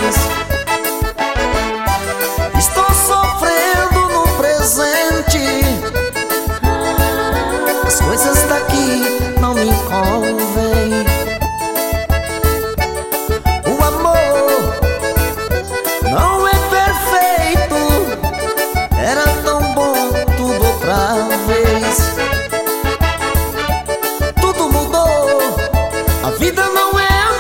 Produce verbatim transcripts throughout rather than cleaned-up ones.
Estou sofrendo no presente, as coisas daqui não me convêm. O amor não é perfeito, era tão bom tudo outra vez. Tudo mudou, a vida não é a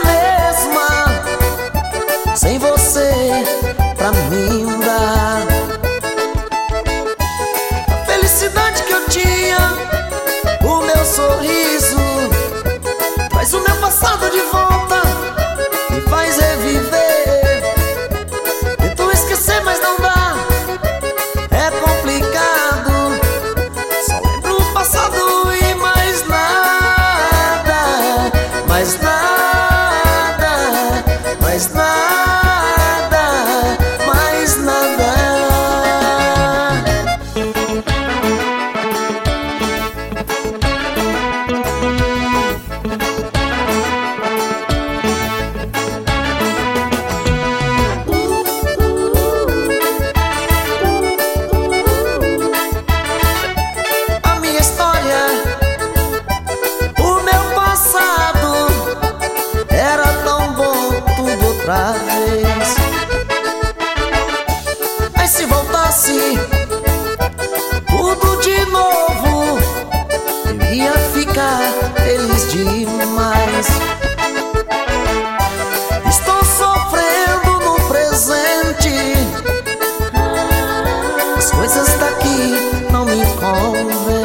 mesma sem você pra mim dar. A felicidade que eu tinha, o meu sorriso, traz o meu passado de volta, me faz reviver. Tento esquecer, mas não dá, é complicado. Só lembro o passado e mais nada, mais nada, mais nada, mais nada. A minha história, o meu passado, era tão bom tudo outra vez. Mas se voltasse tudo de novo, eu ia ficar feliz demais. Estou sofrendo no presente, as coisas daqui não me convêm.